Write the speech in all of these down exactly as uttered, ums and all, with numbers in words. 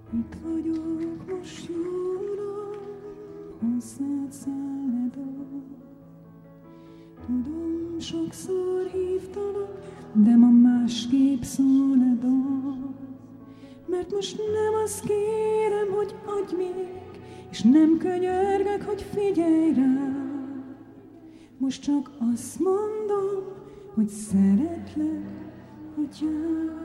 Itt vagyok most, jó Uram, hozzád szállodok. Tudom, sokszor hívtalak, de ma másképp szóladok. Mert most nem azt kérem, hogy adj még, és nem könyörgök, hogy figyelj rám. Most csak azt mondom, hogy szeretlek, Atyám.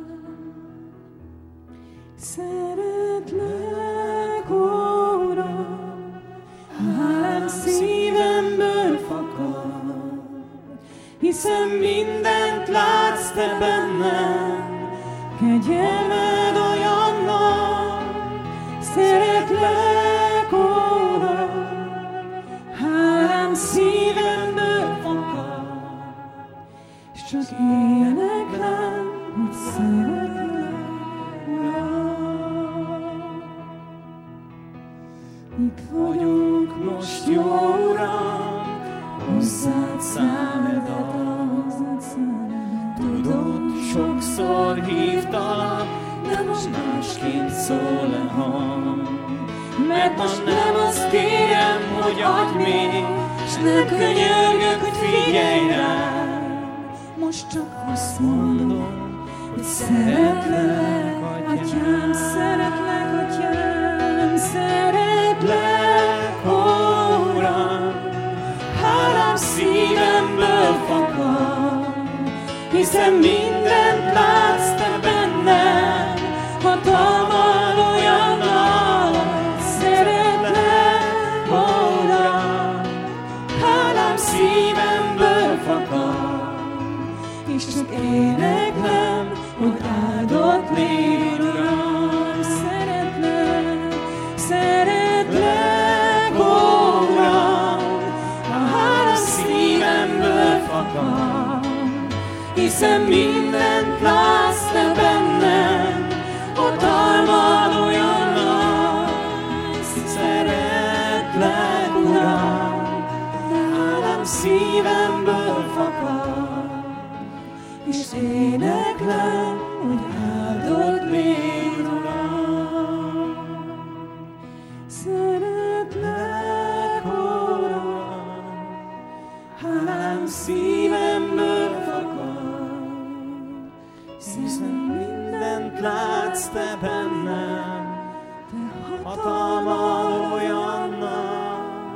Szeretlek, Uram, hálám szívemből fakad, hiszen mindent látsz te bennem, kegyelmed olyan nagy. Szeretlek, Uram, hálám szívemből fakad, és csak éneklem, hogy szeretlek, Uram. Itt vagyok most, jó Uram, hozzád szállodok. Tudod, sokszor hívtalak, de most másként szól a hang. Mert most nem azt kérem, hogy adj még, s nem könyörgök, hogy figyelj rám. Most csak azt mondom, hogy szeretlek, Atyám, szeretlek, Atyám, szeretlek, Uram, hálám szívemből fakad, hiszen mindent látsz te bennem, hatalmad olyan nagy. Szeretlek, Uram, hálám szívemből fakad, és csak éneklem, hogy áldott légy, Uram. Szeretlek, szeretlek, Uram, hálám szívemből fakad, hiszen mindent látsz te bennem, hatalmad olyan nagy. Szeretlek, Uram, hálám szívemből fakad, és éneklem, hogy áldott légy, Uram. Szeretlek, Uram, hálám szívemből fakad, hiszen mindent látsz te bennem, hatalmad olyan nagy.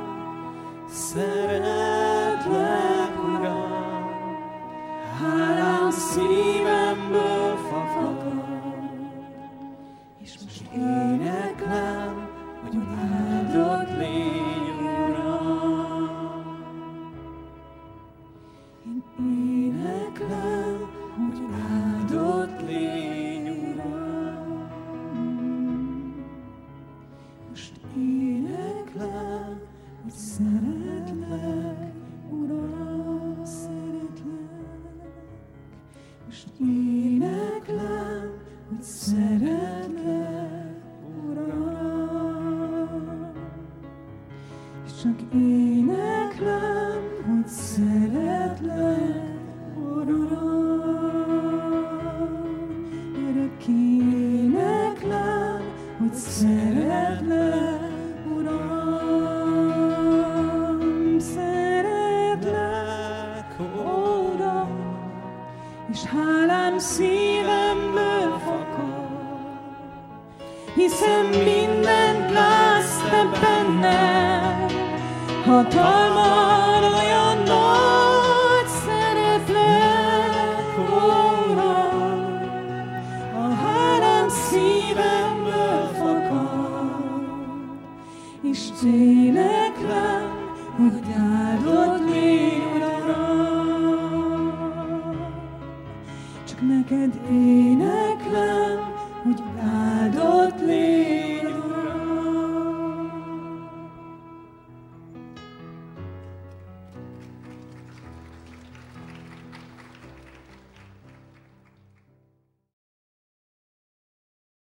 Szeretlek, Uram, hálám szívemből fakad, és most éneklem, hogy áldott légy, Uram. Én éneklem, hogy áldott légy, Uram. Most éneklem, hogy szeretlek, Uram, szeretlek. Most éneklem, hogy szeretlek, Uram. És csak éneklem, hogy szeretlek, Uram. Örökké éneklem, hogy szeretlek, Uram. Szeretlek, Uram, és hálám szívemből fakad, hiszen mindent látsz te bennem, hatalmad